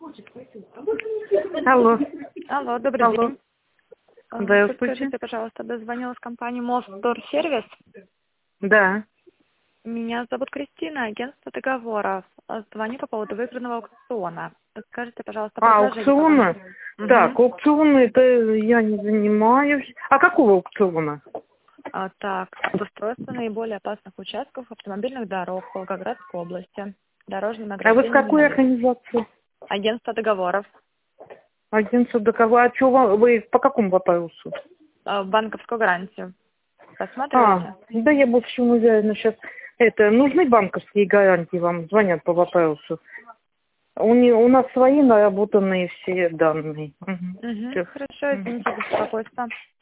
Алло. Алло, добрый Алло. день. Здравствуйте. Подскажите, пожалуйста, дозвонилась компания Мосторсервис. Да. Меня зовут Кристина, агентство договоров. Звоню по поводу выигранного аукциона. Подскажите, пожалуйста, предложение. Аукциона? Так, Угу. аукциона это я не занимаюсь. А какого аукциона? Так, обустройство наиболее опасных участков автомобильных дорог в Волгоградской области. Дорожное А вы с награждение. какой организации? Агентство договоров. Агентство договора. А что вы по какому вопросу? Банковскую гарантию. Рассматриваете? Да я больше не уверена сейчас. Нужны банковские гарантии, вам звонят по вопросу. У нас свои наработанные все данные. Угу. Хорошо, извините за беспокойство.